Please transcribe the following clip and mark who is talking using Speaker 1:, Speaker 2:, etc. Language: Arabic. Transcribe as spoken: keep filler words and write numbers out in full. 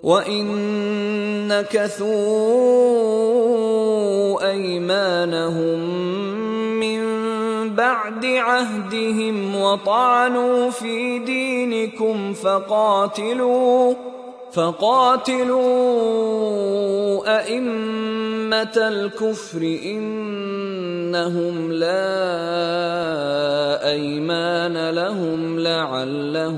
Speaker 1: وَإِن نَكَثُوا أَيْمَانَهُم مِّن بَعْدِ عَهْدِهِمْ وَطَعَنُوا فِي دِينِكُمْ فَقَاتِلُوا فَقَاتِلُوا أَئِمَّةَ الْكُفْرِ إِنَّهُمْ لَا أَيْمَانَ لَهُمْ لَعَلَّهُمْ